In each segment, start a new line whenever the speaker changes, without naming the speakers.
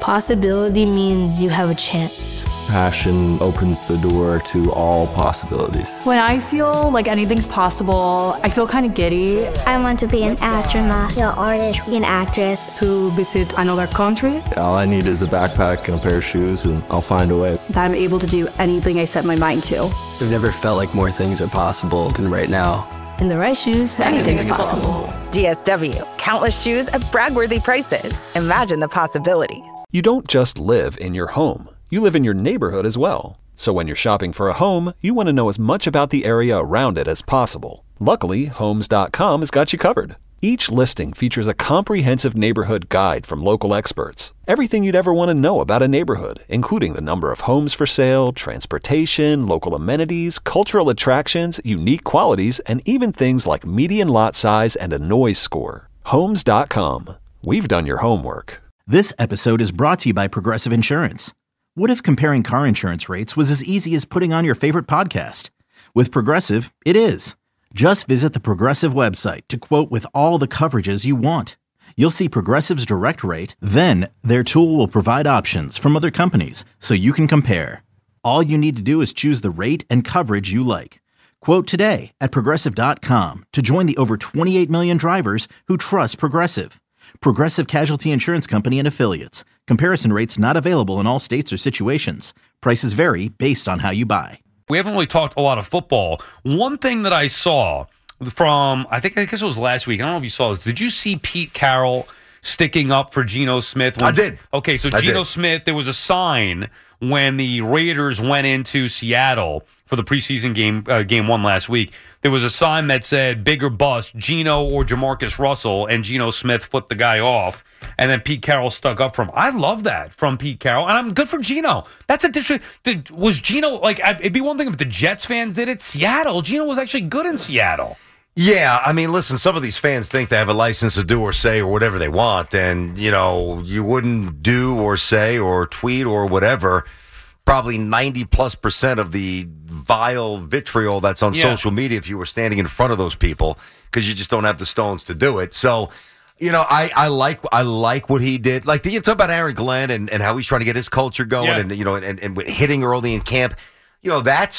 Possibility means you have a chance.
Passion opens the door to all possibilities.
When I feel like anything's possible, I feel kind of giddy.
I want to be an astronaut, an artist, an actress.
To visit another country.
All I need is a backpack and a pair of shoes, and I'll find a way.
That I'm able to do anything I set my mind to.
I've never felt like more things are possible than right now.
In the right shoes, anything's possible.
DSW, countless shoes at brag-worthy prices. Imagine the possibilities.
You don't just live in your home. You live in your neighborhood as well. So when you're shopping for a home, you want to know as much about the area around it as possible. Luckily, Homes.com has got you covered. Each listing features a comprehensive neighborhood guide from local experts. Everything you'd ever want to know about a neighborhood, including the number of homes for sale, transportation, local amenities, cultural attractions, unique qualities, and even things like median lot size and a noise score. Homes.com. We've done your homework.
This episode is brought to you by Progressive Insurance. What if comparing car insurance rates was as easy as putting on your favorite podcast? With Progressive, it is. Just visit the Progressive website to quote with all the coverages you want. You'll see Progressive's direct rate, then their tool will provide options from other companies so you can compare. All you need to do is choose the rate and coverage you like. Quote today at Progressive.com to join the over 28 million drivers who trust Progressive. Progressive Casualty Insurance Company and Affiliates. Comparison rates not available in all states or situations. Prices vary based on how you buy.
We haven't really talked a lot of football. One thing that I saw from, I guess it was last week. I don't know if you saw this. Did you see Pete Carroll sticking up for Geno Smith?
I did.
Okay, so Geno Smith, there was a sign when the Raiders went into Seattle for the preseason game one last week. There was a sign that said, big or bust, Geno or Jamarcus Russell, and Geno Smith flipped the guy off, and then Pete Carroll stuck up for him. I love that from Pete Carroll, and I'm good for Geno. That's a different. Was Geno, like, it'd be one thing if the Jets fans did it. Seattle, Geno was actually good in Seattle.
Yeah, I mean, listen, some of these fans think they have a license to do or say or whatever they want, and, you know, you wouldn't do or say or tweet or whatever probably 90+% of the vile vitriol that's on social media if you were standing in front of those people, because you just don't have the stones to do it. So, you know, I like what he did. Like, you talk about Aaron Glenn and how he's trying to get his culture going, and you know, and hitting early in camp. You know, that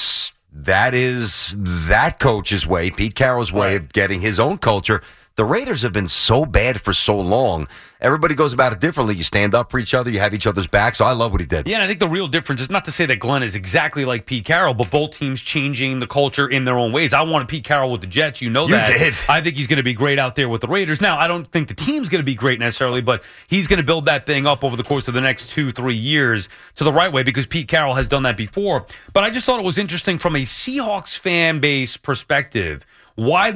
is that coach's way, Pete Carroll's way of getting his own culture. The Raiders have been so bad for so long. Everybody goes about it differently. You stand up for each other. You have each other's back. So I love what he did.
Yeah, and I think the real difference is not to say that Glenn is exactly like Pete Carroll, but both teams changing the culture in their own ways. I wanted Pete Carroll with the Jets. You know that.
You did.
I think he's going to be great out there with the Raiders. Now, I don't think the team's going to be great necessarily, but he's going to build that thing up over the course of the next 2-3 years to the right way, because Pete Carroll has done that before. But I just thought it was interesting from a Seahawks fan base perspective why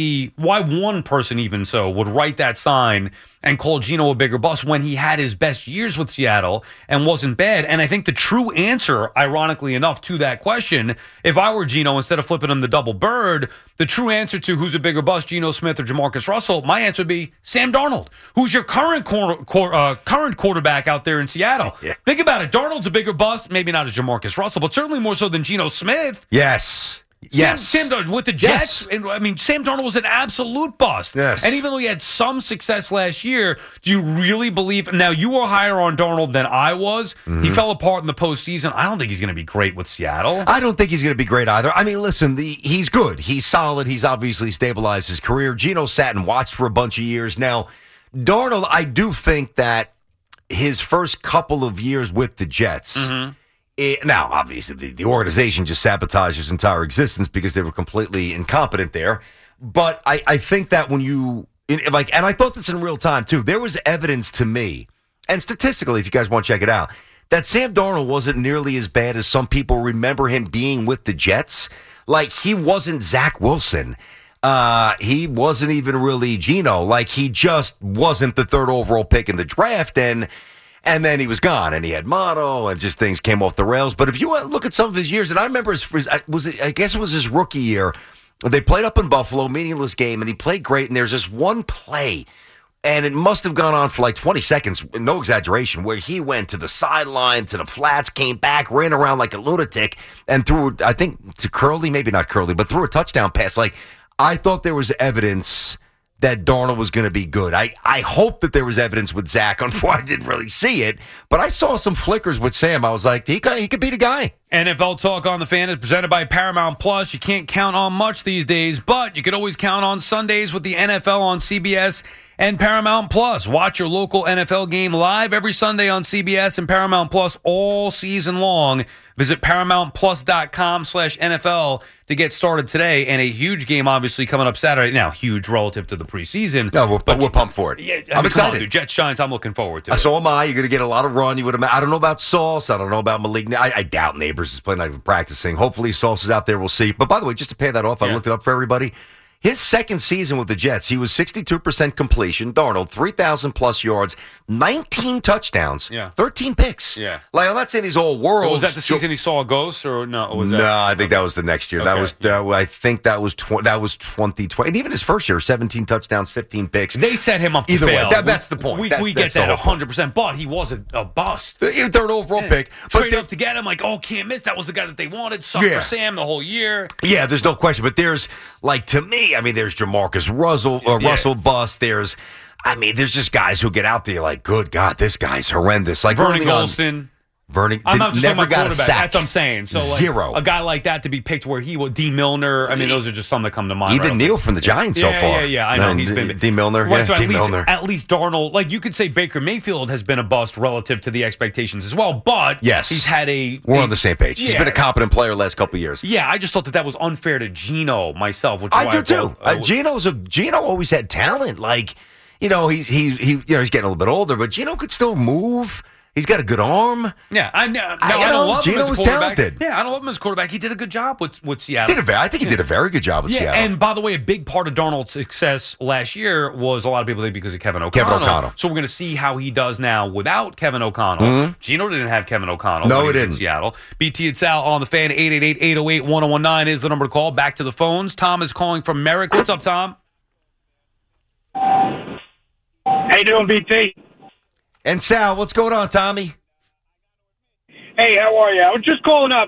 one person even so would write that sign and call Geno a bigger bust when he had his best years with Seattle and wasn't bad. And I think the true answer, ironically enough, to that question, if I were Geno, instead of flipping him the double bird, the true answer to who's a bigger bust, Geno Smith or Jamarcus Russell, my answer would be Sam Darnold, who's your current quarterback out there in Seattle.
Yeah.
Think about it. Darnold's a bigger bust, maybe not as Jamarcus Russell, but certainly more so than Geno Smith.
Yes.
Sam Darnold with the Jets, and I mean, Sam Darnold was an absolute bust.
Yes.
And even though he had some success last year, do you really believe? Now, you were higher on Darnold than I was. Mm-hmm. He fell apart in the postseason. I don't think he's going to be great with Seattle.
I don't think he's going to be great either. I mean, listen, he's good. He's solid. He's obviously stabilized his career. Geno sat and watched for a bunch of years. Now, Darnold, I do think that his first couple of years with the Jets. Mm-hmm. Now, obviously, the organization just sabotaged his entire existence because they were completely incompetent there. But I think that when and I thought this in real time, too, there was evidence to me, and statistically, if you guys want to check it out, that Sam Darnold wasn't nearly as bad as some people remember him being with the Jets. Like, he wasn't Zach Wilson. He wasn't even really Geno. Like, he just wasn't the third overall pick in the draft, and then he was gone, and he had mono, and just things came off the rails. But if you look at some of his years, and I remember I guess it was his rookie year, they played up in Buffalo, meaningless game, and he played great, and there's this one play, and it must have gone on for like 20 seconds, no exaggeration, where he went to the sideline, to the flats, came back, ran around like a lunatic, and threw, I think, to Curly, maybe not Curly, but threw a touchdown pass. Like, I thought there was evidence that Darnold was going to be good. I hope that there was evidence with Zach. I didn't really see it, but I saw some flickers with Sam. I was like, he could be the guy.
NFL Talk on the Fan is presented by Paramount Plus. You can't count on much these days, but you can always count on Sundays with the NFL on CBS and Paramount Plus. Watch your local NFL game live every Sunday on CBS and Paramount Plus all season long. Visit ParamountPlus.com/NFL to get started today. And a huge game, obviously, coming up Saturday. Now, huge relative to the preseason.
No, but we're pumped for it.
Yeah,
I'm excited.
On, Jets Giants, I'm looking forward to it.
So am I. You're going to get a lot of run. You would. I don't know about Sauce. I don't know about Malik. I doubt Neighbors is playing, not even practicing. Hopefully Sauce is out there. We'll see. But by the way, just to pay that off, I looked it up for everybody. His second season with the Jets, he was 62% completion. Darnold, 3,000-plus yards, 19 touchdowns, 13 picks.
Yeah.
Like, I'm not saying he's all world.
So was that the season he saw a ghost, or no? Was that?
No, I think that was the next year.
Okay.
I think that was 2020. And even his first year, 17 touchdowns, 15 picks.
They set him up to
Either
fail.
way, that's the point.
We get that 100%, but he was a bust.
Even third overall pick.
But up to get him, like, can't miss. That was the guy that they wanted. Sucked for Sam the whole year.
Yeah, there's no question. But there's, like, to me, I mean, there's Jamarcus Russell bust. There's just guys who get out there like, good God, this guy's horrendous. Like
Vernon Golston.
I'm not just never got a sack.
That's what I'm saying. So
Zero.
A guy like that to be picked where he would, D. Milner. I mean, those are just some that come to mind.
Even Neal from the Giants so far.
Yeah, I know. He's been
D. Milner.
Right, so
D. Milner.
At least Darnold, like you could say Baker Mayfield has been a bust relative to the expectations as well, but he's had
we're on the same page. He's been a competent player the last couple of years.
Yeah, I just thought that was unfair to Geno myself. Which
I do too. Geno always had talent. Like, he's getting a little bit older, but Geno could still move. He's got a good arm.
Yeah, I know. I don't love him as a
was
quarterback.
Talented.
Yeah, I don't love him as a quarterback. He did a good job with Seattle.
I think he did a very good job with Seattle.
And by the way, a big part of Darnold's success last year was a lot of people think because of Kevin O'Connell. So we're going to see how he does now without Kevin O'Connell. Mm-hmm. Geno didn't have Kevin O'Connell.
No, he
didn't.
In
Seattle. BT and Sal on the Fan. 888-808-1019 is the number to call. Back to the phones. Tom is calling from Merrick. What's up, Tom?
How you doing, BT?
And Sal, what's going on, Tommy?
Hey, how are you? I was just calling up.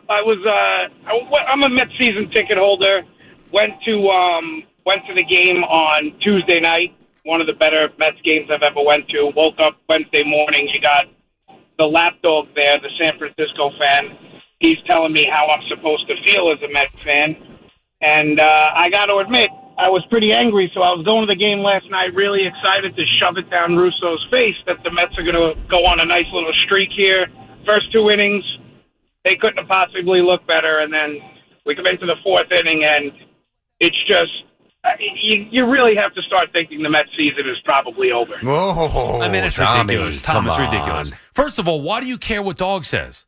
I'm a Mets season ticket holder. Went to the game on Tuesday night. One of the better Mets games I've ever went to. Woke up Wednesday morning. You got the lapdog there, the San Francisco fan. He's telling me how I'm supposed to feel as a Mets fan. And I got to admit, I was pretty angry. So I was going to the game last night, really excited to shove it down Russo's face that the Mets are going to go on a nice little streak here. First two innings, they couldn't have possibly looked better, and then we come into the fourth inning, and it's just you really have to start thinking the Mets season is probably over.
Whoa,
I mean, it's ridiculous. Tom, it's ridiculous. First of all, why do you care what Dog says?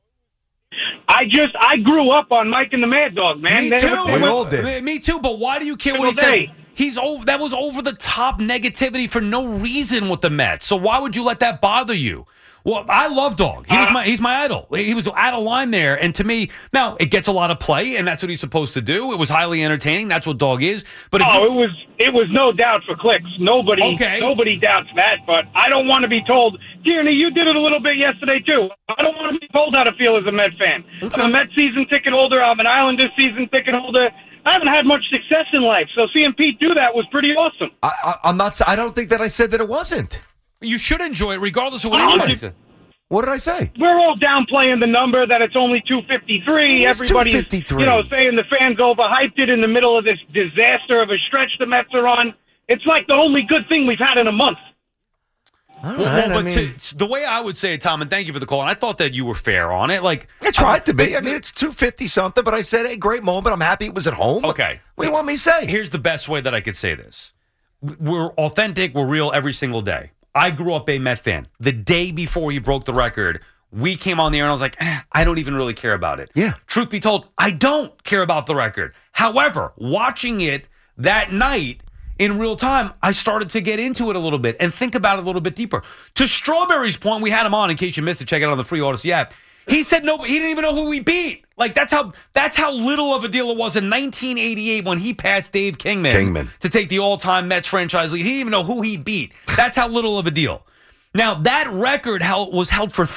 I grew up on Mike and the Mad Dog, man.
Me too.
We all did.
Me too, but why do you care what he says? That was over the top negativity for no reason with the Mets. So why would you let that bother you? Well, I love Dog. He's my idol. He was out of line there, and to me, now it gets a lot of play, and that's what he's supposed to do. It was highly entertaining. That's what Dog is. But
it was no doubt for clicks. Nobody doubts that. But I don't want to be told, Tierney, you did it a little bit yesterday too. I don't want to be told how to feel as a Met fan. Okay. I'm a Met season ticket holder. I'm an Islanders season ticket holder. I haven't had much success in life, so seeing Pete do that was pretty awesome.
I don't think that I said that it wasn't.
You should enjoy it regardless of what he said.
What did I say?
We're all downplaying the number that it's only 253. Everybody's,
253.
Saying the fans overhyped it in the middle of this disaster of a stretch the Mets are on. It's like the only good thing we've had in a month.
All right,
the way I would say it, Tom, and thank you for the call, and I thought that you were fair on it. Like
I tried to be. I mean, it's 250-something, but I said, hey, great moment. I'm happy it was at home.
Okay.
What do you want me to say?
Here's the best way that I could say this. We're authentic. We're real every single day. I grew up a Met fan. The day before he broke the record, we came on the air and I was like, I don't even really care about it.
Yeah.
Truth be told, I don't care about the record. However, watching it that night in real time, I started to get into it a little bit and think about it a little bit deeper. To Strawberry's point, we had him on, in case you missed it, check it out on the free Odyssey app. He said no, he didn't even know who we beat. Like that's how little of a deal it was in 1988 when he passed Dave Kingman to take the all-time Mets franchise lead. He didn't even know who he beat. That's how little of a deal. Now, that record was held for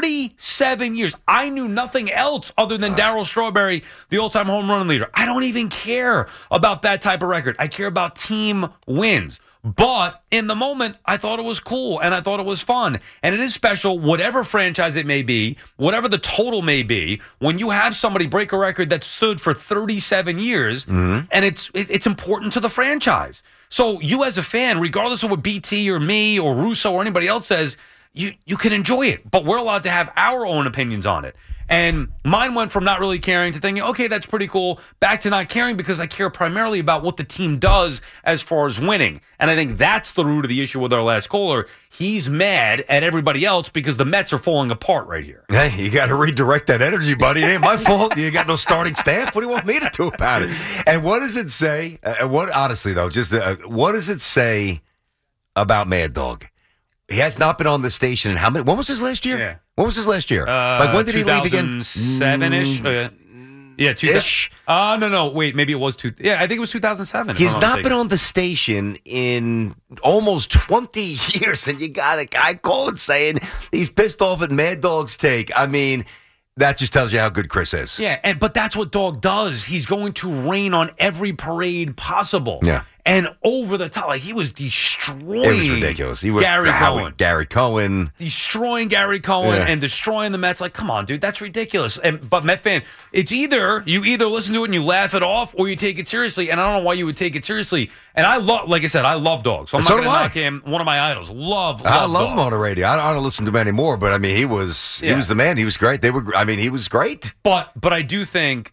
37 years. I knew nothing else other than Darryl Strawberry, the all-time home run leader. I don't even care about that type of record. I care about team wins. But in the moment, I thought it was cool and I thought it was fun. And it is special, whatever franchise it may be, whatever the total may be, when you have somebody break a record that stood for 37 years, and it's important to the franchise. So you as a fan, regardless of what BT or me or Russo or anybody else says, you can enjoy it. But we're allowed to have our own opinions on it. And mine went from not really caring to thinking, okay, that's pretty cool, back to not caring because I care primarily about what the team does as far as winning. And I think that's the root of the issue with our last caller. He's mad at everybody else because the Mets are falling apart right here.
Hey, you got to redirect that energy, buddy. It ain't my fault. You got no starting staff. What do you want me to do about it? And what does it say? Honestly, though, what does it say about Mad Dog? He has not been on the station in how many? When was his last year?
Yeah.
When was his last year? When did he leave again?
2007-ish. Yeah,
ish.
No. Wait, maybe it was Yeah, I think it was 2007.
He's not been on the station in almost 20 years, and you got a guy calling saying he's pissed off at Mad Dog's take. I mean, that just tells you how good Chris is.
Yeah, but that's what Dog does. He's going to rain on every parade possible.
Yeah.
And over the top, like he was destroying.
It was ridiculous. Gary Cohen.
Destroying Gary Cohen and destroying the Mets. Like, come on, dude, that's ridiculous. But Met fan, it's you either listen to it and you laugh it off or you take it seriously. And I don't know why you would take it seriously. And I love, like I said, I love Dog. So I'm not going to knock him. One of my idols. I love
him on the radio. I don't listen to him anymore, but I mean, he was the man. He was great. He was great.
But I do think,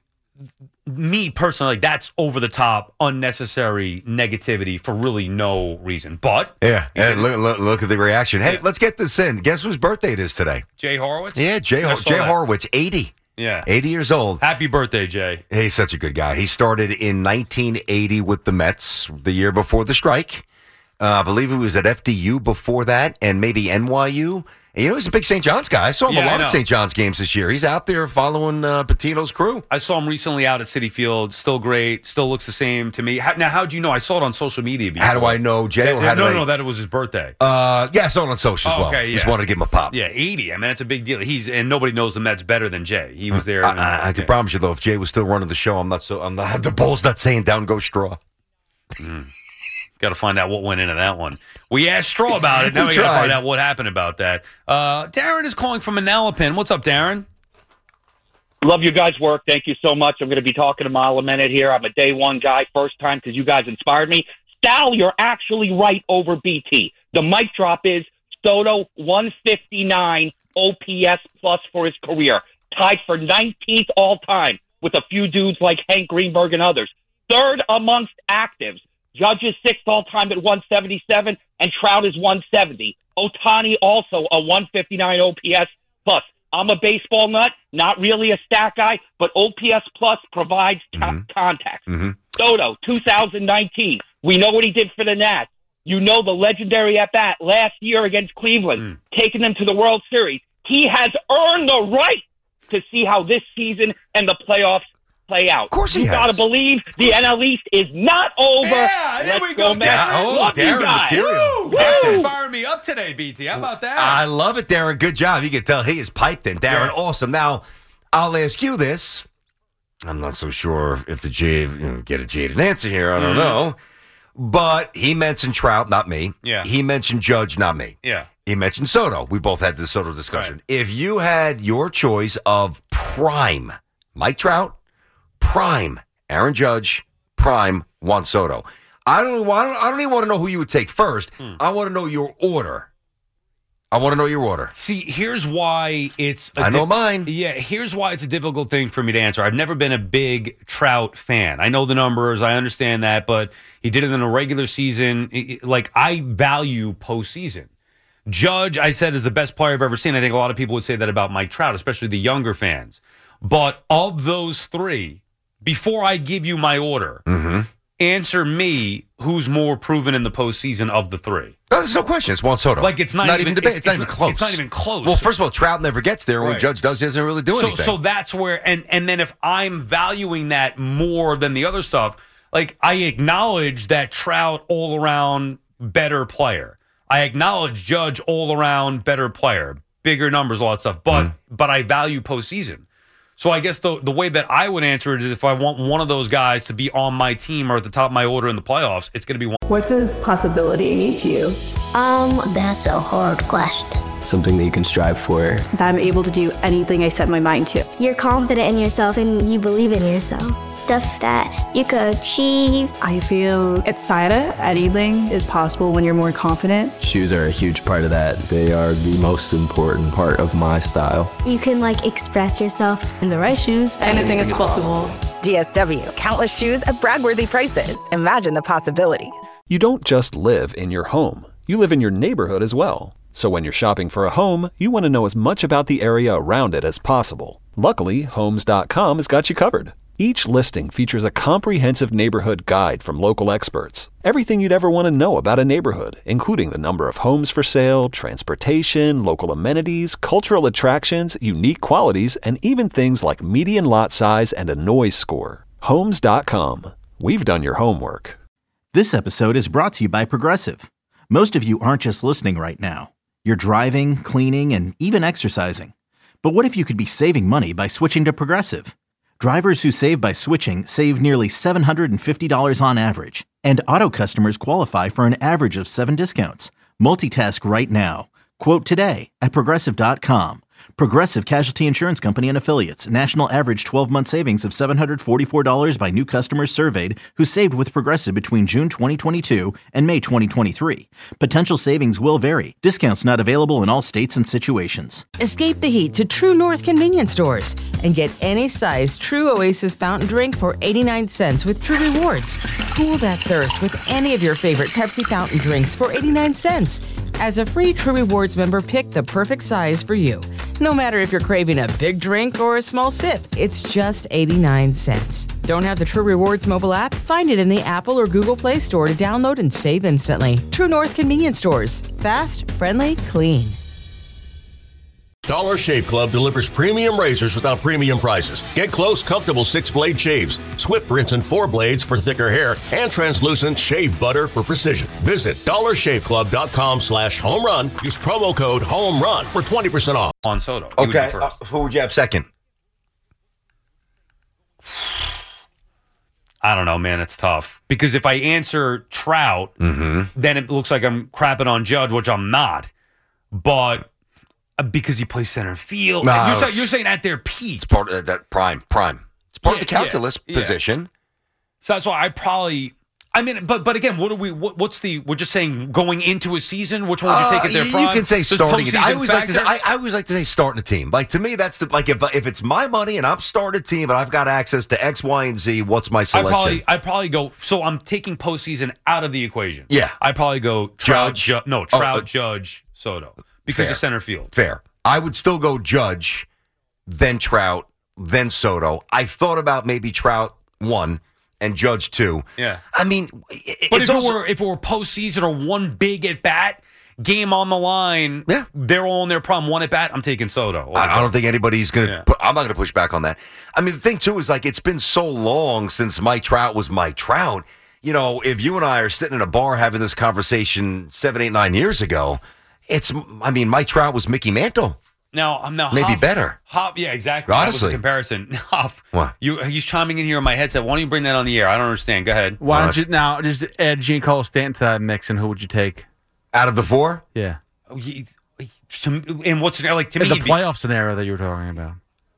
me personally, like that's over the top, unnecessary negativity for really no reason. But
and look at the reaction. Hey, let's get this in. Guess whose birthday it is today?
Jay Horowitz.
Yeah, Jay Horowitz, 80.
Yeah,
80 years old.
Happy birthday, Jay.
He's such a good guy. He started in 1980 with the Mets, the year before the strike. I believe he was at FDU before that, and maybe NYU. And he's a big St. John's guy. I saw him a lot at St. John's games this year. He's out there following Patino's crew.
I saw him recently out at Citi Field. Still great. Still looks the same to me. Now, how'd you know? I saw it on social media before.
How do I know, Jay?
That it was his birthday.
I saw it on social as well.
Okay,
Just wanted to give him a pop.
Yeah, 80. I mean, that's a big deal. And nobody knows the Mets better than Jay. He was there.
I can promise you, though, if Jay was still running the show, the ball's not saying down go Straw.
Got to find out what went into that one. We asked Straw about it. Now we got to find out what happened about that. Darren is calling from Manalapan. What's up, Darren?
Love your guys' work. Thank you so much. I'm going to be talking to Mile a minute here. I'm a day one guy, first time because you guys inspired me. Sal, you're actually right over BT. The mic drop is Soto 159 OPS plus for his career, tied for 19th all time with a few dudes like Hank Greenberg and others. Third amongst actives. Judge is sixth all-time at 177, and Trout is 170. Ohtani also a 159 OPS plus. I'm a baseball nut, not really a stat guy, but OPS plus provides context. Soto, 2019. We know what he did for the Nats. You know the legendary at-bat last year against Cleveland, taking them to the World Series. He has earned the right to see how this season and the playoffs play out.
Of course he has.
You got to believe the NL East is not over.
Yeah, there we go, Darren.
Love you guys.
Material.
Fire me up today, BT. How about that?
I love it, Darren. Good job. You can tell he is piped in. Darren, awesome. Now, I'll ask you this. I'm not so sure if the get a jaded answer here. I don't know. But he mentioned Trout, not me.
Yeah.
He mentioned Judge, not me.
Yeah.
He mentioned Soto. We both had this Soto discussion. Right. If you had your choice of prime Mike Trout, prime Aaron Judge, prime Juan Soto, I don't even want to know who you would take first. I want to know your order.
See, here's why it's
mine.
Yeah, here's why it's a difficult thing for me to answer. I've never been a big Trout fan. I know the numbers, I understand that, but he did it in a regular season. Like, I value postseason. Judge, I said, is the best player I've ever seen. I think a lot of people would say that about Mike Trout, especially the younger fans. But of those three, before I give you my order, answer me who's more proven in the postseason of the three.
No, there's no question. It's Juan Soto.
Like, it's not even
debate. It's not even close.
It's not even close.
Well, first of all, Trout never gets there. When Judge does, he doesn't really do anything.
So that's where, and then if I'm valuing that more than the other stuff, like, I acknowledge that Trout all around better player. I acknowledge Judge all around better player, bigger numbers, all that stuff. But I value postseason. So I guess the way that I would answer it is if I want one of those guys to be on my team or at the top of my order in the playoffs, it's going to be one.
What does possibility mean to you?
That's a hard question.
Something that you can strive for.
That I'm able to do anything I set my mind to.
You're confident in yourself and you believe in yourself. Stuff that you could achieve.
I feel excited. Anything is possible when you're more confident.
Shoes are a huge part of that.
They are the most important part of my style.
You can express yourself.
In the right shoes,
Anything is possible.
DSW, countless shoes at brag-worthy prices. Imagine the possibilities.
You don't just live in your home. You live in your neighborhood as well. So when you're shopping for a home, you want to know as much about the area around it as possible. Luckily, Homes.com has got you covered. Each listing features a comprehensive neighborhood guide from local experts. Everything you'd ever want to know about a neighborhood, including the number of homes for sale, transportation, local amenities, cultural attractions, unique qualities, and even things like median lot size and a noise score. Homes.com. We've done your homework.
This episode is brought to you by Progressive. Most of you aren't just listening right now. You're driving, cleaning, and even exercising. But what if you could be saving money by switching to Progressive? Drivers who save by switching save nearly $750 on average. And auto customers qualify for an average of 7 discounts. Multitask right now. Quote today at Progressive.com. Progressive Casualty Insurance Company and Affiliates. National average 12-month savings of $744 by new customers surveyed who saved with Progressive between June 2022 and May 2023. Potential savings will vary. Discounts not available in all states and situations.
Escape the heat to True North convenience stores and get any size True Oasis fountain drink for 89 cents with True Rewards. Cool that thirst with any of your favorite Pepsi fountain drinks for 89 cents. As a free True Rewards member, pick the perfect size for you. No matter if you're craving a big drink or a small sip, it's just 89 cents. Don't have the True Rewards mobile app? Find it in the Apple or Google Play Store to download and save instantly. True North convenience stores. Fast, friendly, clean.
Dollar Shave Club delivers premium razors without premium prices. Get close, comfortable 6-blade shaves, swift rinse and 4 blades for thicker hair, and translucent shave butter for precision. Visit dollarshaveclub.com/home run. Use promo code HOMERUN for 20% off.
On Soto.
Okay, who would you have second?
I don't know, man. It's tough. Because if I answer Trout, then it looks like I'm crapping on Judge, which I'm not. But because he plays center field.
No,
you're saying at their peak.
It's part of that prime. It's part of the calculus position.
So that's why I probably. I mean, but again, we're just saying going into a season. Which one would you take at their prime?
You can say starting it. I always like to say starting a team. Like to me, that's if it's my money and I'm starting a team and I've got access to X, Y, and Z, what's my selection?
I probably go. So I'm taking postseason out of the equation.
Yeah,
I probably go Trout, Judge, Soto. Because of center field.
Fair. I would still go Judge, then Trout, then Soto. I thought about maybe Trout 1 and Judge 2.
Yeah.
I mean,
but if it were postseason or one big at bat, game on the line, they're all in their prime, one at bat, I'm taking Soto.
I don't think anybody's going to I'm not going to push back on that. I mean, the thing, too, is it's been so long since Mike Trout was Mike Trout. You know, if you and I are sitting in a bar having this conversation 7, 8, 9 years ago, Mike Trout was Mickey Mantle.
Now
maybe better.
Yeah, exactly.
Honestly,
that was a comparison. Hoff,
what?
He's chiming in here on my headset. Why don't you bring that on the air? I don't understand. Go ahead.
Why don't you now just add Giancarlo Stanton to that mix, and who would you take
out of the 4?
Yeah.
And what's like to me
the playoff scenario that you were talking about?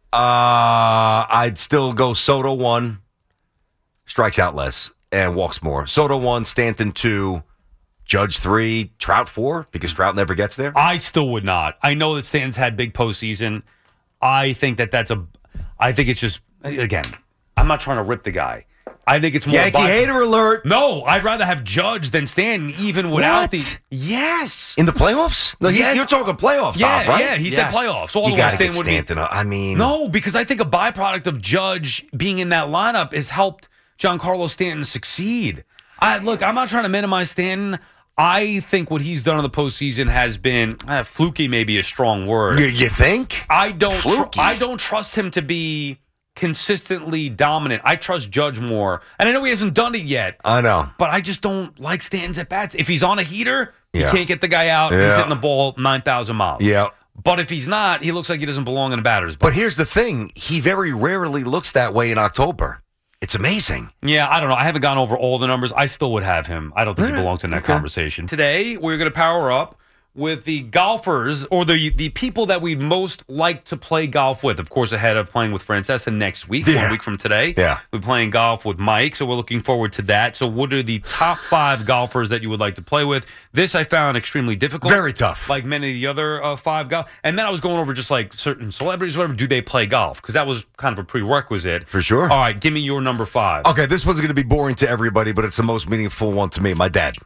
I'd still go Soto 1, strikes out less, and walks more. Soto 1, Stanton 2. Judge 3, Trout 4, because Trout never gets there?
I still would not. I know that Stanton's had big postseason. I think I think it's just, again, I'm not trying to rip the guy. I think it's more
Yankee hater alert.
No, I'd rather have Judge than Stanton, even without Yes.
In the playoffs? No, you're talking playoffs, right?
Yeah, he said playoffs.
You got to get Stanton.
No, because I think a byproduct of Judge being in that lineup has helped Giancarlo Stanton succeed. Look, I'm not trying to minimize Stanton. I think what he's done in the postseason has been fluky. Maybe a strong word.
You think?
I don't trust him to be consistently dominant. I trust Judge more, and I know he hasn't done it yet.
I know,
but I just don't like Stanton's at bats. If he's on a heater,
Yeah.
You can't get the guy out. He's
Yeah.
hitting the ball 9,000 miles.
Yeah.
But if he's not, he looks like he doesn't belong in a batter's box.
But here's the thing. He very rarely looks that way in October. It's amazing.
Yeah, I don't know. I haven't gone over all the numbers. I still would have him. I don't think he belongs in that conversation. Today, we're going to power up with the golfers or the people that we'd most like to play golf with. Of course, ahead of playing with Francesa next week, 1 week from today.
Yeah.
We're playing golf with Mike, so we're looking forward to that. So what are the top 5 golfers that you would like to play with? This I found extremely difficult.
Very tough.
Like many of the other 5 golf. And then I was going over just like certain celebrities, whatever. Do they play golf? Because that was kind of a prerequisite.
For sure.
All right, give me your number 5.
Okay, this one's going to be boring to everybody, but it's the most meaningful one to me. My dad.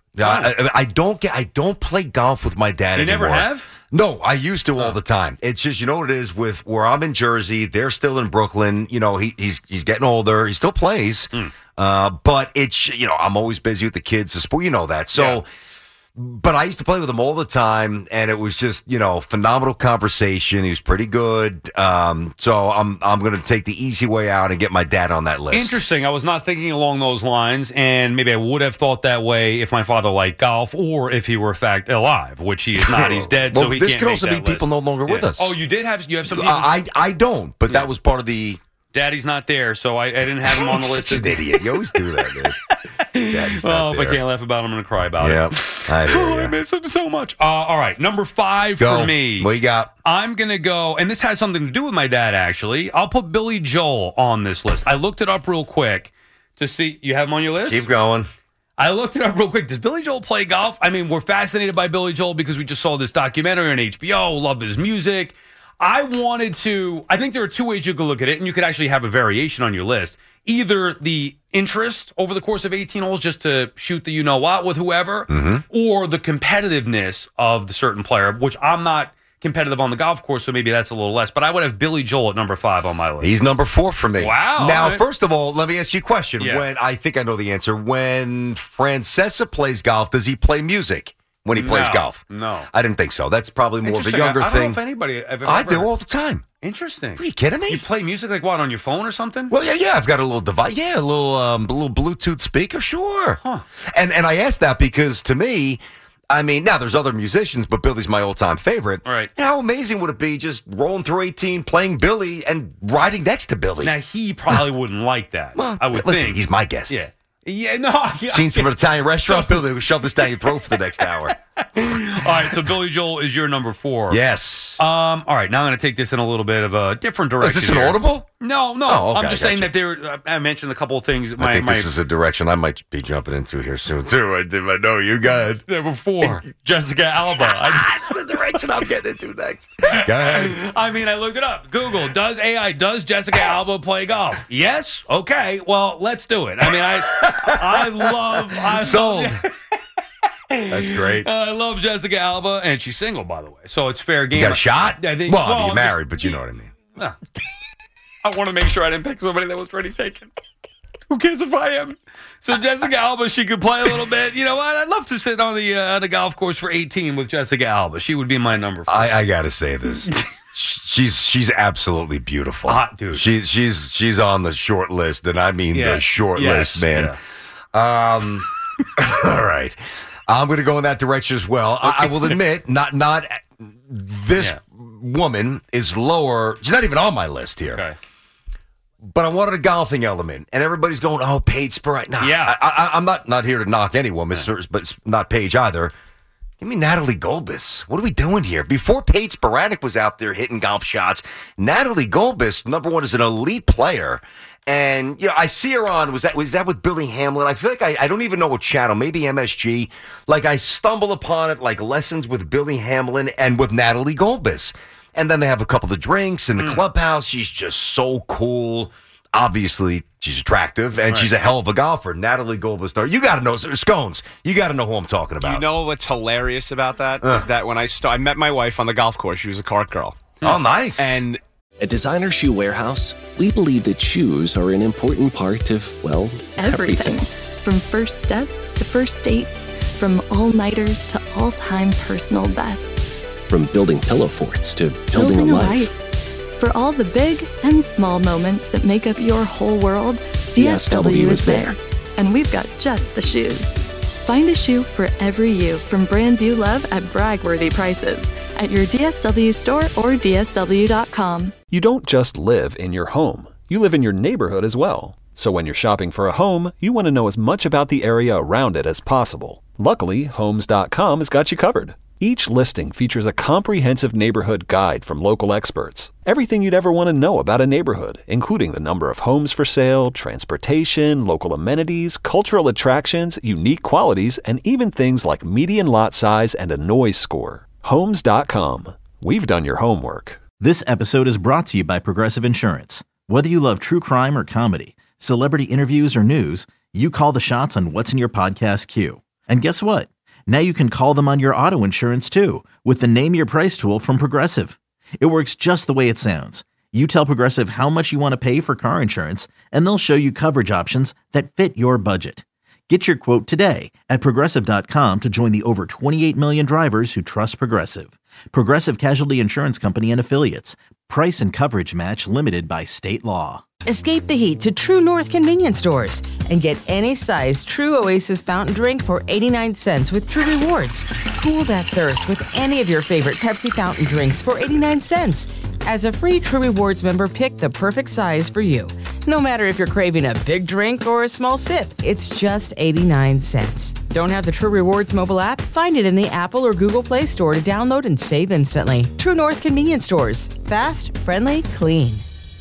I don't play golf with my dad anymore.
You never have?
No, I used to all the time. It's just, you know what it is with where I'm in Jersey, they're still in Brooklyn. You know, he's getting older. He still plays. But it's, you know, I'm always busy with the kids, the sport, you know that. So, but I used to play with him all the time, and it was just, you know, phenomenal conversation. He was pretty good. So I'm going to take the easy way out and get my dad on that list.
Interesting. I was not thinking along those lines, and maybe I would have thought that way if my father liked golf or if he were, in fact, alive, which he is not. He's dead,
Well,
so he
this
can't
could
make
also
that
be people
list.
no longer with us.
Oh, you have some people?
I don't, but that was part of the...
Daddy's not there, so I didn't have him on the list.
Such an idiot. You always do that, dude. Daddy's not
If I
there.
can't laugh about him, I'm going to cry about
Yeah,
it.
I hear
I
ya.
miss him so much. All right, number 5
Go.
for me.
What you got?
I'm going to go, and this has something to do with my dad, actually. I'll put Billy Joel on this list. I looked it up real quick to see. You have him on your list?
Keep going.
I looked it up real quick. Does Billy Joel play golf? I mean, we're fascinated by Billy Joel because we just saw this documentary on HBO, love his music. I think there are 2 ways you could look at it, and you could actually have a variation on your list. Either the interest over the course of 18 holes just to shoot the you-know-what with whoever, or the competitiveness of the certain player, which I'm not competitive on the golf course, so maybe that's a little less. But I would have Billy Joel at number 5 on my list.
He's number 4 for me.
Wow.
Now,
All right.
first of all, let me ask you a question.
Yeah.
When I think I know the answer. When Francesa plays golf, does he play music when he plays golf?
No.
I didn't think so. That's probably more of a
Interesting.
younger
I don't
thing.
know if anybody I've ever
I do all the time.
Interesting.
Are you kidding me?
You play music like what, on your phone or something?
Well, yeah. I've got a little device. Yeah, a little Bluetooth speaker. Sure. Huh. And I asked that because to me, I mean, now there's other musicians, but Billy's my all-time favorite.
Right.
How amazing would it be just rolling through 18, playing Billy, and riding next to Billy?
Now, he probably wouldn't like that.
Well,
I would
listen,
think.
he's my guest.
Yeah. Yeah, no. Yeah,
Scenes from an Italian restaurant. Billy will shove this down your throat for the next hour.
All right, so Billy Joel is your number 4.
Yes.
All right, now I'm going to take this in a little bit of a different direction.
Is this an
here.
audible?
No.
Oh, okay,
I'm just saying that I mentioned a couple of things.
I think this is a direction I might be jumping into here soon, too. I know you got it.
Number 4, Jessica Alba.
That's the direction I'm getting into next. Go ahead.
I mean, I looked it up. Google, does Jessica Alba play golf? Yes? Okay, well, let's do it. I mean,
Sold. That's great.
I love Jessica Alba, and she's single, by the way, so it's fair game.
You got a shot?
I think,
Well, you're married, but you know what I mean.
I want to make sure I didn't pick somebody that was already taken. Who cares if I am? So Jessica Alba, she could play a little bit. You know what? I'd love to sit on the golf course for 18 with Jessica Alba. She would be my number 4.
I got to say this. She's absolutely beautiful.
Hot dude.
She's on the short list, and I mean the short list, man.
Yeah.
All right. I'm going to go in that direction as well. I will admit, not this woman is lower. She's not even on my list here.
Okay.
But I wanted a golfing element, and everybody's going, "Oh, Paige Spiranac." Nah,
Yeah.
I'm not here to knock any woman, but it's not Paige either. Give me Natalie Golbis. What are we doing here? Before Paige Spiranac was out there hitting golf shots, Natalie Golbis, number 1, is an elite player. And, you know, I see her on, was that with Billy Hamlin? I feel like I don't even know what channel, maybe MSG. Like, I stumble upon it, like Lessons with Billy Hamlin and with Natalie Golbis. And then they have a couple of drinks in the clubhouse. She's just so cool. Obviously, she's attractive, and she's a hell of a golfer. Natalie Golbis. You got to know, Scones, you got to know who I'm talking about.
You know what's hilarious about that is that when I met my wife on the golf course, she was a cart girl.
Oh, nice.
And
at Designer Shoe Warehouse, we believe that shoes are an important part of, well, everything.
From first steps to first dates, from all-nighters to all-time personal bests.
From building pillow forts to building a life.
For all the big and small moments that make up your whole world, DSW is there. And we've got just the shoes. Find a shoe for every you from brands you love at brag-worthy prices at your DSW store or DSW.com.
You don't just live in your home. You live in your neighborhood as well. So when you're shopping for a home, you want to know as much about the area around it as possible. Luckily, Homes.com has got you covered. Each listing features a comprehensive neighborhood guide from local experts. Everything you'd ever want to know about a neighborhood, including the number of homes for sale, transportation, local amenities, cultural attractions, unique qualities, and even things like median lot size and a noise score. Homes.com. We've done your homework.
This episode is brought to you by Progressive Insurance. Whether you love true crime or comedy, celebrity interviews or news, you call the shots on what's in your podcast queue. And guess what? Now you can call them on your auto insurance too with the Name Your Price tool from Progressive. It works just the way it sounds. You tell Progressive how much you want to pay for car insurance, and they'll show you coverage options that fit your budget. Get your quote today at Progressive.com to join the over 28 million drivers who trust Progressive. Progressive Casualty Insurance Company and Affiliates. Price and coverage match limited by state law.
Escape the heat to True North convenience stores and get any size True Oasis fountain drink for 89 cents with True Rewards. Cool that thirst with any of your favorite Pepsi fountain drinks for 89 cents. As a free True Rewards member, pick the perfect size for you. No matter if you're craving a big drink or a small sip, it's just 89 cents. Don't have the True Rewards mobile app? Find it in the Apple or Google Play Store to download and save instantly. True North convenience stores. Fast, friendly, clean.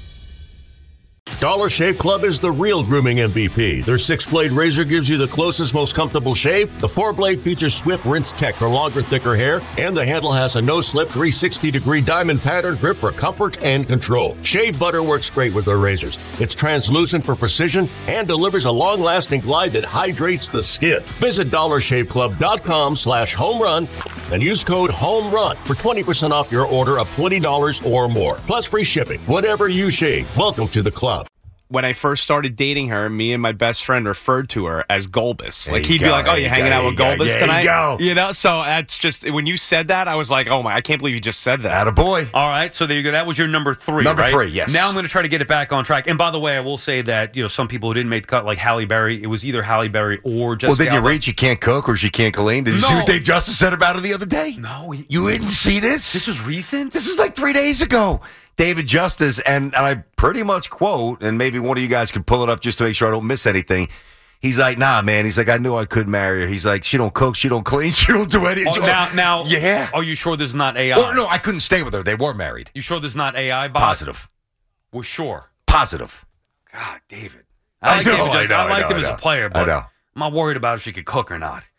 Dollar Shave Club is the real grooming MVP. Their 6-blade razor gives you the closest, most comfortable shave. The 4-blade features Swift Rinse Tech for longer, thicker hair. And the handle has a no-slip 360-degree diamond pattern grip for comfort and control. Shave butter works great with their razors. It's translucent for precision and delivers a long-lasting glide that hydrates the skin. Visit DollarShaveClub.com/homerun and use code HOMERUN for 20% off your order of $20 or more. Plus free shipping. Whatever you shave, welcome to the club.
When I first started dating her, me and my best friend referred to her as Gulbis. Like,
There you
he'd be
go,
like, oh,
there
you
you
hanging
go,
out with
there you go.
Gulbis
There
tonight?
you go.
You know, so that's just, when you said that, I was like, oh my, I can't believe you just said that.
Attaboy.
All right, so there you go. That was your number 3,
Number
right?
3, yes.
Now I'm going to try to get it back on track. And by the way, I will say that, you know, some people who didn't make the cut, like Halle Berry, it was either Halle Berry or Jessica
Well, did you
Alba.
read she can't cook or she can't clean? Did you see
No.
what Dave Justice said about her the other day?
No.
You didn't see this?
This was recent?
This was like 3 days ago. David Justice, and I pretty much quote, and maybe one of you guys could pull it up just to make sure I don't miss anything. He's like, nah, man. He's like, I knew I could marry her. He's like, she don't cook, she don't clean, she don't do anything.
Now,
yeah.
Are you sure this is not AI?
Oh, no, I couldn't stay with her. They were married.
You sure this is not AI? Bob?
Positive.
We're sure.
Positive.
God, David.
I know,
David Justice.
I know,
I like
I
him
know,
as
I
a
know.
player,
I
but
know.
I'm not worried about if she could cook or not.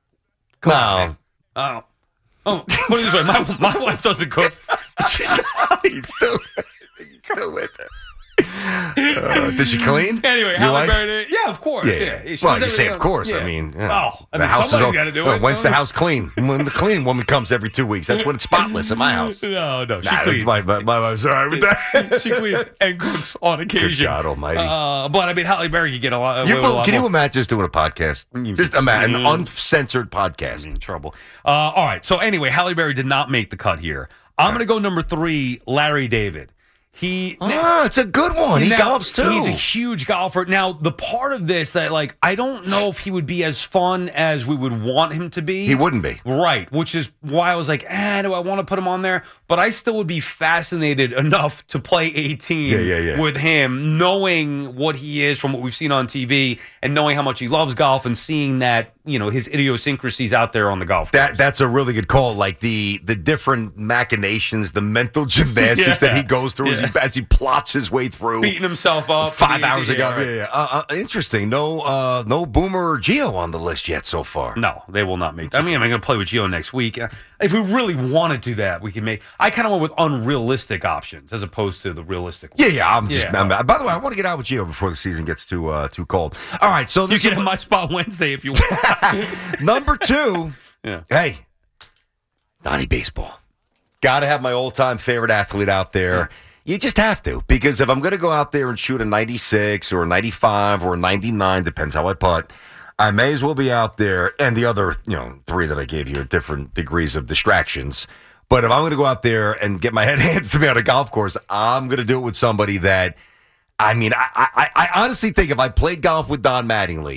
No.
Oh, put it this way. My wife doesn't cook.
He's still with her. Does she clean?
Anyway,
Your
Halle
wife?
Berry, yeah, of course. Yeah. She
Well,
does
you say
everything
of course.
else.
I mean, yeah.
Oh, I
the
mean,
house
somebody's got to do it.
When's the house clean? When the cleaning woman comes every 2 weeks. That's when it's spotless in my house.
No, she
Nah,
cleans.
my wife's all right with that.
She cleans and cooks on occasion.
Good God almighty.
But I mean, Halle Berry could get a lot. away with a lot
Can you
more.
imagine just doing a podcast? Just imagine an uncensored podcast.
In trouble. All right. So anyway, Halle Berry did not make the cut here. I'm going to go number 3, Larry David.
It's a good one. He golfs too.
He's a huge golfer. Now, the part of this that, like, I don't know if he would be as fun as we would want him to be.
He wouldn't be.
Right, which is why I was like, do I want to put him on there? But I still would be fascinated enough to play 18 with him, knowing what he is from what we've seen on TV and knowing how much he loves golf and seeing that, you know, his idiosyncrasies out there on the golf course.
That's a really good call. Like the different machinations, the mental gymnastics that he goes through as he plots his way through.
Beating himself up.
5 hours ago.
Right.
Interesting. No Boomer or Gio on the list yet so far.
No, they will not make that. I mean, I'm going to play with Gio next week. If we really want to do that, we can make... I kind of went with unrealistic options as opposed to the realistic ones.
I'm by the way, I want to get out with Gio before the season gets too cold. All right, so
you get in my spot Wednesday if you want.
Number 2.
Yeah.
Hey, Donnie Baseball. Got to have my all-time favorite athlete out there. You just have to, because if I'm going to go out there and shoot a 96 or a 95 or a 99, depends how I putt, I may as well be out there. And the other, 3 that I gave you are different degrees of distractions. But if I'm going to go out there and get my head handed to me on a golf course, I'm going to do it with somebody that, I mean, I honestly think if I played golf with Don Mattingly,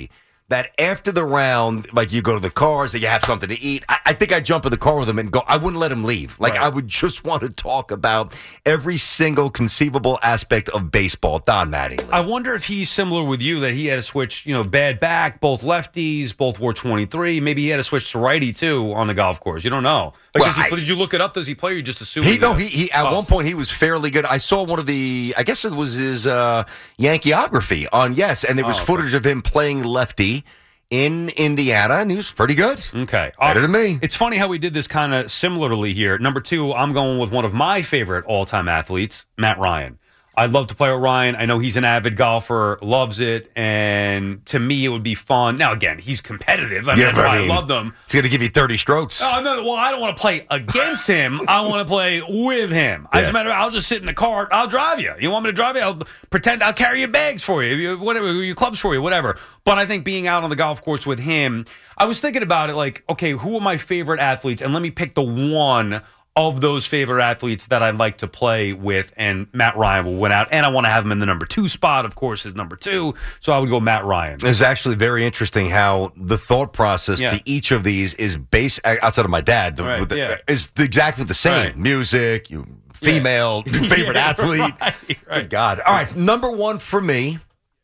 that after the round, like you go to the cars, that you have something to eat. I think I'd jump in the car with him and go. I wouldn't let him leave. Like, I would just want to talk about every single conceivable aspect of baseball. Don Mattingly.
I wonder if he's similar with you, that he had to switch, bad back, both lefties, both wore 23. Maybe he had to switch to righty, too, on the golf course. You don't know. Did you look it up? Does he play, or you just assume?
He at one point, he was fairly good. I saw one of I guess it was his Yankeeography on Yes, and there was footage of him playing lefty in Indiana, and he was pretty good.
Okay.
Better than me.
It's funny how we did this kind of similarly here. Number 2, I'm going with one of my favorite all-time athletes, Matt Ryan. I'd love to play with Ryan. I know he's an avid golfer, loves it, and to me it would be fun. Now, again, he's competitive. That's why I love them.
He's going to give you 30 strokes.
Oh, no, well, I don't want to play against him. I want to play with him. As a matter of fact, I'll just sit in the car. I'll drive you. You want me to drive you? I'll pretend I'll carry your bags for you, whatever, your clubs for you, whatever. But I think being out on the golf course with him, I was thinking about it like, okay, who are my favorite athletes? And let me pick the one of those favorite athletes that I'd like to play with, and Matt Ryan will win out. And I want to have him in the number 2 spot, of course, is number 2. So I would go Matt Ryan.
It's actually very interesting how the thought process to each of these is based, outside of my dad, is exactly the same.
Right.
Music, female, favorite athlete.
Right.
Good God. All right, number 1 for me.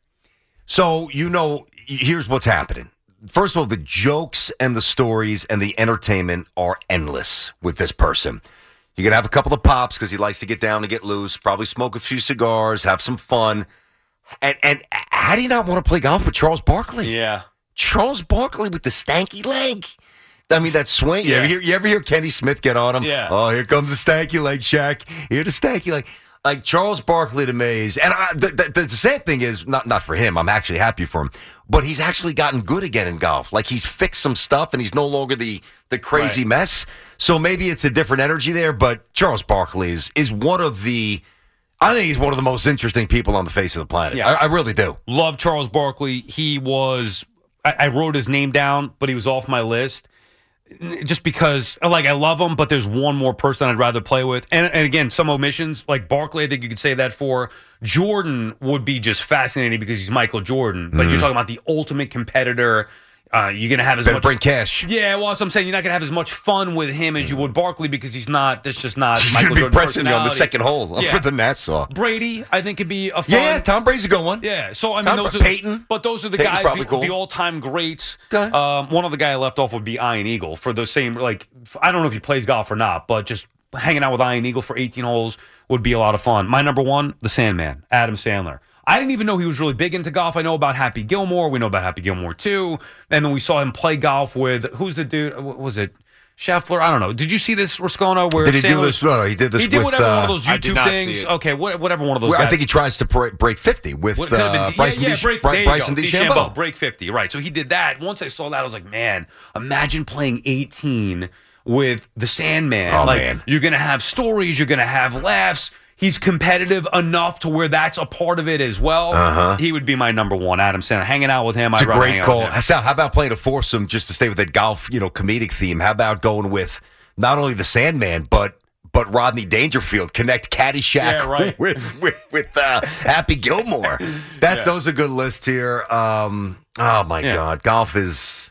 So, here's what's happening. First of all, the jokes and the stories and the entertainment are endless with this person. You're going to have a couple of pops because he likes to get down and get loose, probably smoke a few cigars, have some fun. And how do you not want to play golf with Charles Barkley?
Yeah.
Charles Barkley with the stanky leg. I mean, that swing.
Yeah.
You ever hear Kenny Smith get on him?
Yeah.
Oh, here comes the stanky leg, Shaq. Here the stanky leg. Like, Charles Barkley to me is, and the sad thing is, not for him, I'm actually happy for him, but he's actually gotten good again in golf. Like, he's fixed some stuff, and he's no longer the crazy mess. So maybe it's a different energy there, but Charles Barkley is one of I think he's one of the most interesting people on the face of the planet.
Yeah.
I really do.
Love Charles Barkley. He was, I wrote his name down, but he was off my list. Just because, I love him, but there's one more person I'd rather play with. And again, some omissions, like Barkley, I think you could say that for. Jordan would be just fascinating because he's Michael Jordan. But you're talking about the ultimate competitor. You're going to have as much...
bring cash.
Yeah, well, that's what I'm saying. You're not going to have as much fun with him as you would Barkley because he's not... That's just not
He's
Michael
going to be
Jordan's
pressing you on the second hole for the Nassau.
Brady, I think, could be a fun...
Yeah, Tom Brady's a good one.
Yeah, so, I mean,
Peyton.
But those are the
Peyton's
guys,
cool.
the all-time greats.
Okay.
One other guy I left off would be Ian Eagle for the same... I don't know if he plays golf or not, but just hanging out with Ian Eagle for 18 holes would be a lot of fun. My number 1, the Sandman, Adam Sandler. I didn't even know he was really big into golf. I know about Happy Gilmore. We know about Happy Gilmore 2. And then we saw him play golf with, who's the dude? Was it Scheffler? I don't know. Did you see this, Rascona? Where
did he do this? No, he did this with...
He did whatever one of those YouTube things. Okay, whatever one of those guys.
I think he tries to break 50 with Bryson DeChambeau.
Break 50, right. So he did that. Once I saw that, I was like, man, imagine playing 18 with the Sandman.
Oh, man.
You're going to have stories. You're going to have laughs. He's competitive enough to where that's a part of it as well. He would be my number 1, Adam Sandler. Hanging out with him,
it's a great call. How about playing a foursome just to stay with that golf, comedic theme? How about going with not only the Sandman, but Rodney Dangerfield? Connect Caddyshack with Happy Gilmore. Those are good lists here. Oh my God, golf is.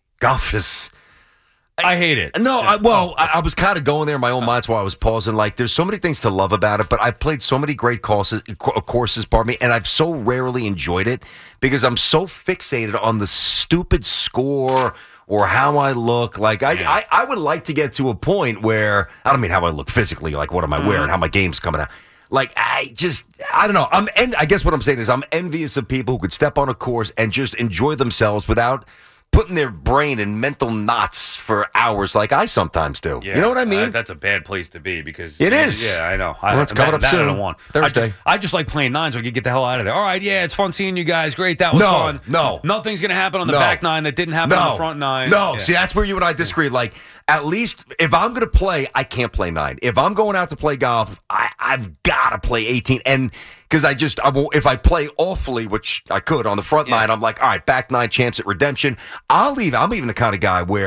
I hate it.
No, I was kind of going there in my own mind while I was pausing. Like, there's so many things to love about it, but I've played so many great courses, and I've so rarely enjoyed it because I'm so fixated on the stupid score or how I look. Like, I would like to get to a point where, I don't mean how I look physically, like what am I wearing, how my game's coming out. Like, I don't know. I guess what I'm saying is I'm envious of people who could step on a course and just enjoy themselves without putting their brain in mental knots for hours like I sometimes do.
Yeah,
you know what I mean?
That's a bad place to be because...
It is.
Yeah, I know.
Well, it's coming up soon.
I don't want.
Thursday.
I just like playing 9 so I can get the hell out of there. All right, yeah, it's fun seeing you guys. Great, that was fun.
No.
Nothing's going to happen on the back 9 that didn't happen on the front 9.
No,
Yeah.
see, that's where you and I disagree. Like, at least if I'm going to play, I can't play 9. If I'm going out to play golf, I've got to play 18. And because I won't, if I play awfully, which I could on the front 9, I'm like, all right, back 9, chance at redemption. I'll leave. I'm even the kind of guy where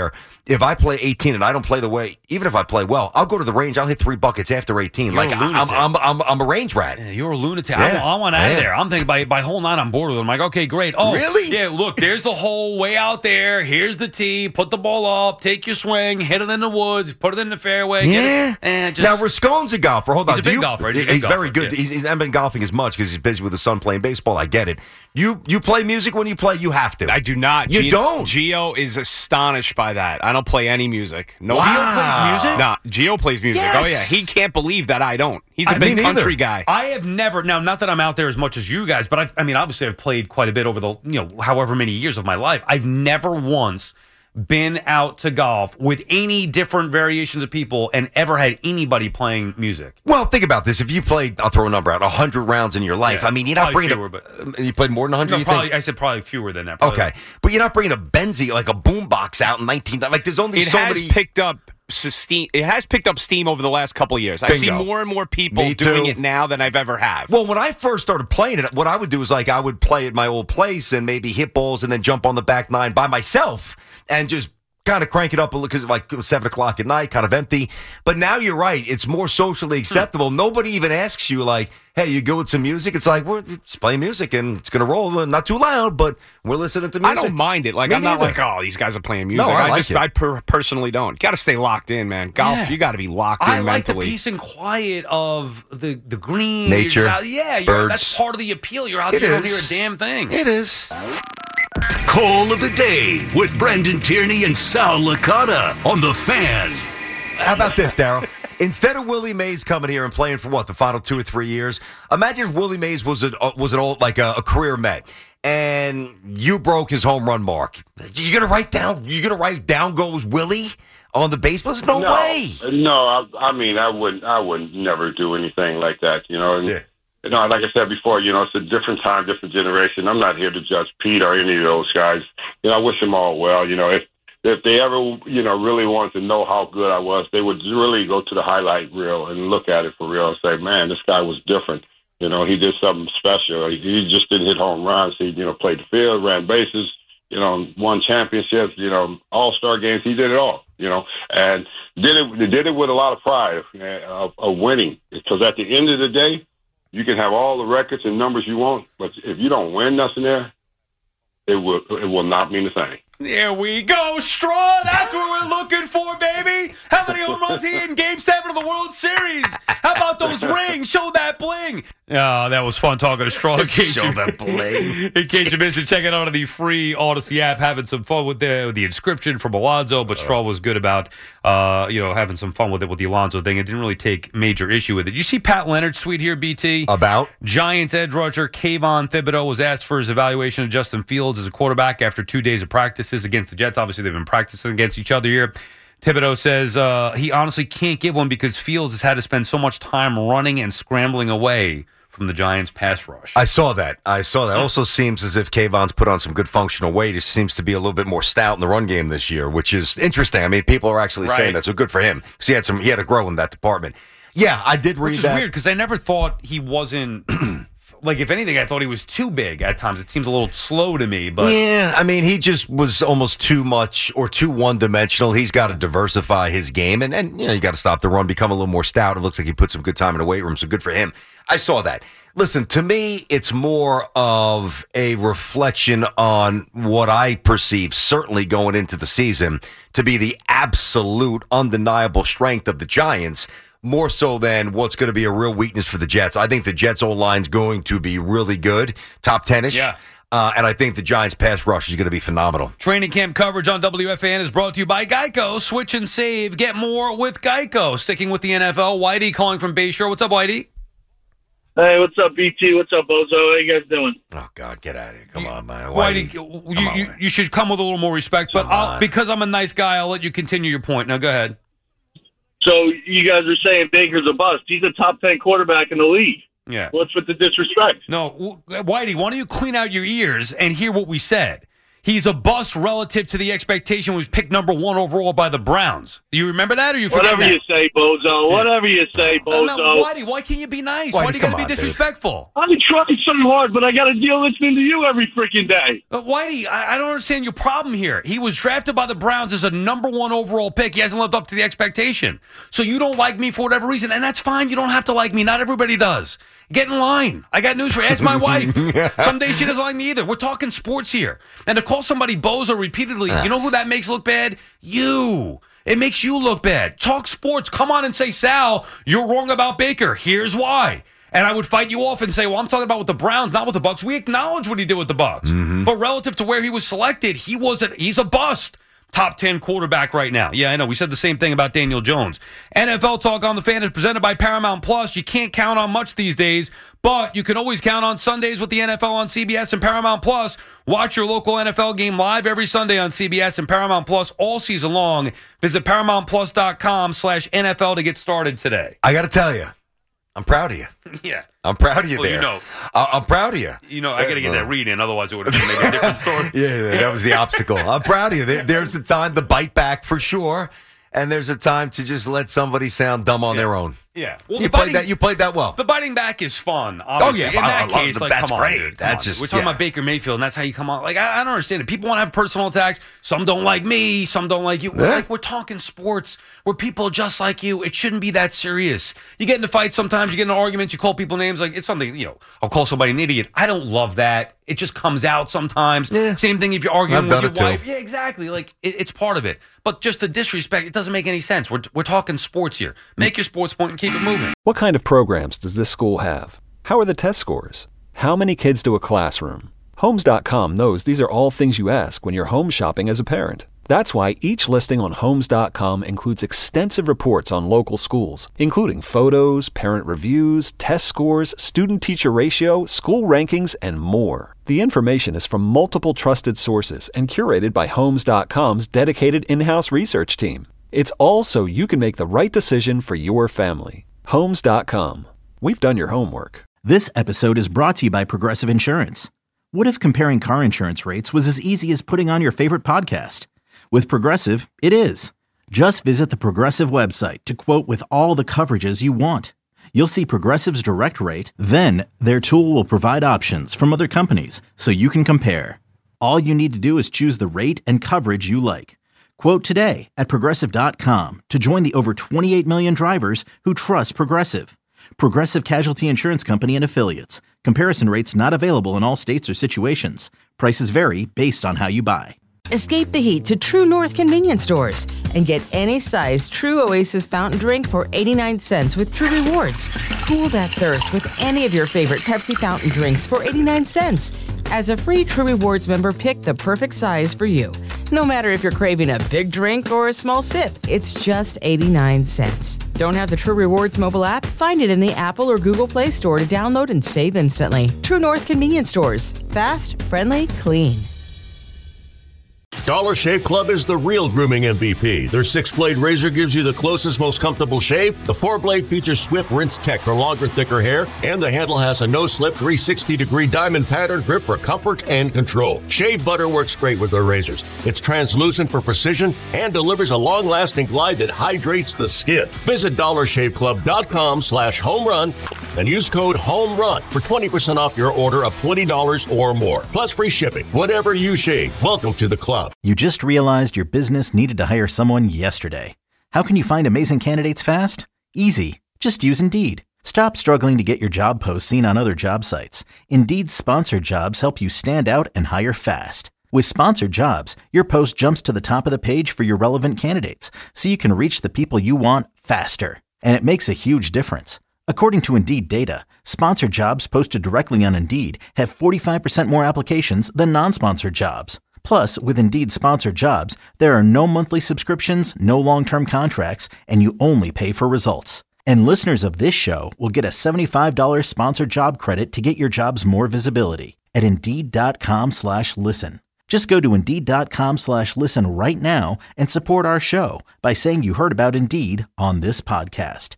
if I play 18 and I don't play the way, even if I play well, I'll go to the range. I'll hit 3 buckets after 18.
You're
like
a lunatic.
I'm a range rat.
Yeah, you're a lunatic.
Yeah,
I want out of there. I'm thinking by hole 9, I'm bored with it. I'm like, okay, great. Oh,
really?
Yeah. Look, there's the hole way out there. Here's the tee. Put the ball up. Take your swing. Hit it in the woods. Put it in the fairway.
Yeah.
Now
Rascone's a golfer. Hold on.
He's a big golfer.
He's very good.
Yeah.
He's not been golfing as much because he's busy with his son playing baseball. I get it. You play music when you play. You have to.
I do not.
You don't.
Gio is astonished by that. I don't play any music. No.
Wow.
Gio plays music?
Nah, Gio plays music.
Yes.
Oh yeah, he can't believe that I don't. He's a big country guy.
I have never. Now, not that I'm out there as much as you guys, but I mean, obviously, I've played quite a bit over the however many years of my life. I've never once been out to golf with any different variations of people and ever had anybody playing music.
Well, think about this. If you played, I'll throw a number out, 100 rounds in your life.
Yeah,
I mean, you're not bringing you played more than 100, you think?
I said probably fewer than that.
Okay. But you're not bringing a Benzie, like a boombox out in 19... Like, there's only so many...
It has picked up steam over the last couple of years. I see more and more people doing it now than I've ever have.
Well, when I first started playing it, what I would do is I would play at my old place and maybe hit balls and then jump on the back 9 by myself and just kind of crank it up because like it was 7 o'clock at night, kind of empty. But now you're right. It's more socially acceptable. Nobody even asks you like, hey, you go with some music? It's like, we're just playing music and it's going to roll. Not too loud, but we're listening to music.
I don't mind it. Like,
Me
I'm not
neither.
like, oh, these guys are playing music.
No, I
personally don't. Got to stay locked in, man. Golf, you got to be locked in
I like
mentally.
the peace and quiet of the green.
Nature,
birds. That's part of the appeal. You're out there, you don't hear a damn thing.
It is.
Call of the Day with Brendan Tierney and Sal Licata on The Fan.
How about this, Darryl? Instead of Willie Mays coming here and playing for the final 2 or 3 years, imagine if Willie Mays was an old like a career Met, and you broke his home run mark. You're gonna write down goes Willie on the baseball? No way.
No, I mean I would never do anything like that. And, like I said before, it's a different time, different generation. I'm not here to judge Pete or any of those guys. I wish them all well. If they ever, really wanted to know how good I was, they would really go to the highlight reel and look at it for real and say, man, this guy was different. He did something special. He just didn't hit home runs. He, played the field, ran bases, won championships, all-star games. He did it all, and did it with a lot of pride of winning. Because at the end of the day, you can have all the records and numbers you want, but if you don't win nothing there, it will not mean a thing.
There we go, Straw. That's what we're looking for, baby. How many home runs he hit in Game 7 of the World Series? How about those rings? Show that bling. Oh, that was fun talking to Straw.
Show that bling.
In case you missed it, check it out on the free Odyssey app. Having some fun with the inscription from Alonso, but Straw was good about having some fun with it with the Alonso thing. It didn't really take major issue with it. You see Pat Leonard's tweet here, BT?
About?
Giants edge rusher Kayvon Thibodeau was asked for his evaluation of Justin Fields as a quarterback after 2 days of practices against the Jets. Obviously, they've been practicing against each other here. Thibodeau says he honestly can't give one because Fields has had to spend so much time running and scrambling away from the Giants' pass rush.
I saw that. Also seems as if Kayvon's put on some good functional weight. He seems to be a little bit more stout in the run game this year, which is interesting. I mean, people are actually saying that, so good for him. Because he had to grow in that department. Yeah, I did read that.
Which is weird because I never thought he wasn't... Like, if anything, I thought he was too big at times. It seems a little slow to me, but...
Yeah, I mean, he just was almost too much or too one-dimensional. He's got to diversify his game, and you got to stop the run, become a little more stout. It looks like he put some good time in the weight room, so good for him. I saw that. Listen, to me, it's more of a reflection on what I perceive, certainly going into the season, to be the absolute undeniable strength of the Giants, more so than what's going to be a real weakness for the Jets. I think the Jets' O-line's going to be really good, top 10-ish.
Yeah.
And I think the Giants' pass rush is going to be phenomenal.
Training camp coverage on WFAN is brought to you by Geico. Switch and save. Get more with Geico. Sticking with the NFL, Whitey calling from Bayshore. What's up, Whitey?
Hey, what's up, BT? What's up, Bozo? How you guys doing?
Oh, God, get out of here. Come on, man.
Whitey, you should come with a little more respect, but because I'm a nice guy, I'll let you continue your point. Now, go ahead.
So you guys are saying Baker's a bust. He's a top 10 quarterback in the league.
Yeah.
What's with the disrespect?
No, Whitey, why don't you clean out your ears and hear what we said? He's a bust relative to the expectation. He was picked number 1 overall by the Browns. You remember that, or you forget
Whatever
that?
you say, Bozo. Whatever you say, Bozo.
No, Whitey, why can't you be nice? Why do you got to be disrespectful?
I'm trying so hard, but I got to deal listening to you every freaking day.
Whitey, I don't understand your problem here. He was drafted by the Browns as a number 1 overall pick. He hasn't lived up to the expectation. So you don't like me for whatever reason, and that's fine. You don't have to like me. Not everybody does. Get in line. I got news for you. Ask my wife. Some days she doesn't like me either. We're talking sports here. And to call somebody bozo repeatedly, you know who that makes look bad? You. It makes you look bad. Talk sports. Come on and say, Sal, you're wrong about Baker. Here's why. And I would fight you off and say, well, I'm talking about with the Browns, not with the Bucs. We acknowledge what he did with the Bucs. But relative to where he was selected, he's a bust. Top 10 quarterback right now. Yeah, I know. We said the same thing about Daniel Jones. NFL Talk on the Fan is presented by Paramount Plus. You can't count on much these days, but you can always count on Sundays with the NFL on CBS and Paramount Plus. Watch your local NFL game live every Sunday on CBS and Paramount Plus all season long. Visit ParamountPlus.com/NFL to get started today.
I got to tell you, I'm proud of you.
Yeah.
I'm proud of you
well,
there.
You know,
I'm proud of you.
You know, I got to get that read in, otherwise it would have been maybe a different story.
Yeah, that was the obstacle. I'm proud of you. There's a time to bite back for sure, and there's a time to just let somebody sound dumb on their own.
Yeah. Well,
you played that well.
The biting back is fun, obviously.
Oh, yeah.
In that case,
that's
come
great.
On, dude.
That's just,
we're talking about Baker Mayfield, and that's how you come on. Like, I don't understand it. People want to have personal attacks. Some don't like me. Some don't like you.
Yeah.
We're talking sports. We're people just like you. It shouldn't be that serious. You get into fights sometimes. You get into arguments. You call people names. Like, it's something, I'll call somebody an idiot. I don't love that. It just comes out sometimes. Yeah. Same thing if you're arguing with your wife. Yeah, exactly. Like, it's part of it. But just the disrespect, it doesn't make any sense. We're talking sports here. Make your sports point and keep it moving.
What kind of programs does this school have? How are the test scores? How many kids do a classroom? Homes.com knows these are all things you ask when you're home shopping as a parent. That's why each listing on Homes.com includes extensive reports on local schools, including photos, parent reviews, test scores, student-teacher ratio, school rankings, and more. The information is from multiple trusted sources and curated by Homes.com's dedicated in-house research team. It's all so you can make the right decision for your family. Homes.com. We've done your homework.
This episode is brought to you by Progressive Insurance. What if comparing car insurance rates was as easy as putting on your favorite podcast? With Progressive, it is. Just visit the Progressive website to quote with all the coverages you want. You'll see Progressive's direct rate, then their tool will provide options from other companies so you can compare. All you need to do is choose the rate and coverage you like. Quote today at Progressive.com to join the over 28 million drivers who trust Progressive. Progressive Casualty Insurance Company and Affiliates. Comparison rates not available in all states or situations. Prices vary based on how you buy.
Escape the heat to True North convenience stores and get any size True Oasis fountain drink for 89 cents with True Rewards. Cool that thirst with any of your favorite Pepsi fountain drinks for 89 cents. As a free True Rewards member, pick the perfect size for you. No matter if you're craving a big drink or a small sip, it's just 89 cents. Don't have the True Rewards mobile app? Find it in the Apple or Google Play Store to download and save instantly. True North convenience stores. Fast, friendly, clean.
Dollar Shave Club is the real grooming MVP. Their 6-blade razor gives you the closest, most comfortable shave. The 4-blade features swift rinse tech for longer, thicker hair, and the handle has a no-slip 360-degree diamond pattern grip for comfort and control. Shave butter works great with their razors. It's translucent for precision and delivers a long-lasting glide that hydrates the skin. Visit DollarShaveClub.com/homerun and use code HOMERUN for 20% off your order of $20 or more. Plus free shipping. Whatever you shave, welcome to the club.
You just realized your business needed to hire someone yesterday. How can you find amazing candidates fast? Easy. Just use Indeed. Stop struggling to get your job posts seen on other job sites. Indeed's sponsored jobs help you stand out and hire fast. With sponsored jobs, your post jumps to the top of the page for your relevant candidates, so you can reach the people you want faster. And it makes a huge difference. According to Indeed data, sponsored jobs posted directly on Indeed have 45% more applications than non-sponsored jobs. Plus, with Indeed sponsored jobs, there are no monthly subscriptions, no long-term contracts, and you only pay for results. And listeners of this show will get a $75 sponsored job credit to get your jobs more visibility at Indeed.com/listen. Just go to Indeed.com/listen right now and support our show by saying you heard about Indeed on this podcast.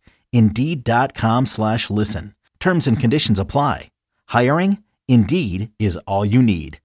Indeed.com/listen. Terms and conditions apply. Hiring? Indeed is all you need.